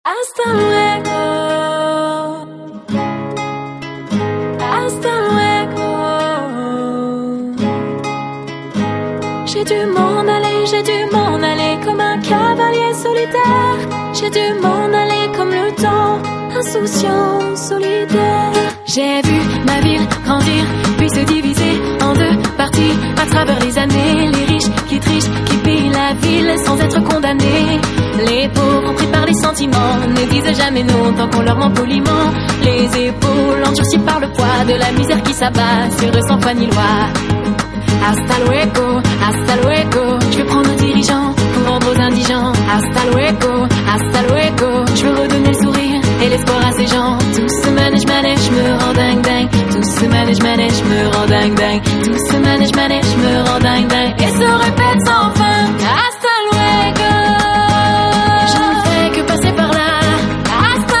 Hasta luego. Hasta luego. J'ai dû m'en aller comme un cavalier solitaire. J'ai dû m'en aller comme le temps, insouciant, solidaire. J'ai vu ma ville grandir, puis se diviser en deux parties à travers les années. Les riches qui trichent, qui pillent la ville sans être condamnés. Les pauvres pris par les sentiments ne disent jamais non tant qu'on leur ment poliment. Les épaules endurcies par le poids de la misère qui s'abat sur eux sans foi ni loi. Hasta luego, je veux prendre aux dirigeants pour rendre aux indigents. Hasta luego, je veux redonner le sourire et l'espoir à ces gens. Tout ce manège, je me rends dingue. Tout ce manège, je me rends dingue. Tout ce manège, je me rends dingue. Et se répète sans fin. Hasta luego. Je ne fais que passer par là. Hasta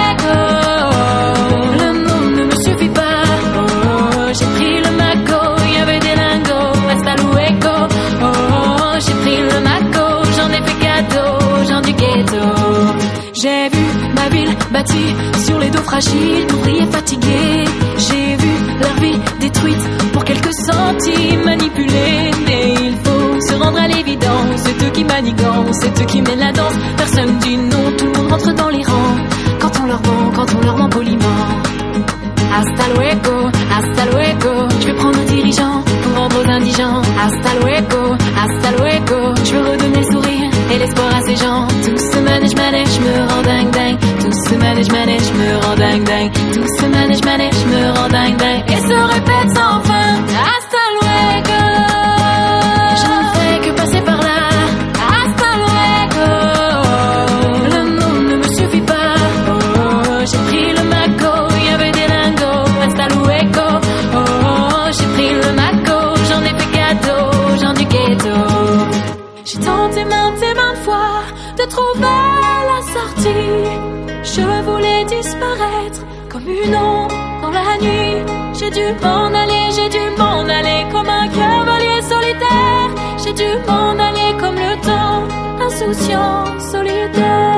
luego. Le monde ne me suffit pas. Oh, j'ai pris le maco, il y avait des lingots. Hasta luego. Oh, j'ai pris le maco, j'en ai fait cadeau, gens du ghetto. J'ai vu ma ville bâtie sur les dos fragiles d'ouvriers fatigués. J'ai vu leur vie détruite pour quelques centimes manipulés. Mais il faut se rendre à l'évidence, c'est eux qui manigancent, c'est eux qui mènent la danse. Personne dit non, tout le monde rentre dans les rangs. Quand on leur ment poliment. Hasta luego, je veux prendre aux dirigeants pour rendre aux indigents. Hasta luego, je veux redonner le sourire et l'espoir à ces gens. Tout ce manège, je me rends dingue. Tout ce manège, je me rends dingue. Tout ce manège, je me rends dingue. Et se répète sans fin. Hasta luego. Je ne fais que passer par là. Hasta luego. Le monde ne me suffit pas. Oh, j'ai pris le maco, il y avait des lingots. Hasta luego. Oh, j'ai pris le maco, j'en ai fait cadeau, gens du ghetto. J'ai tenté maintes fois de trouver la sortie. Je voulais disparaître comme une ombre dans la nuit. J'ai dû m'en aller comme un cavalier solitaire. J'ai dû m'en aller comme le temps, insouciant, solidaire.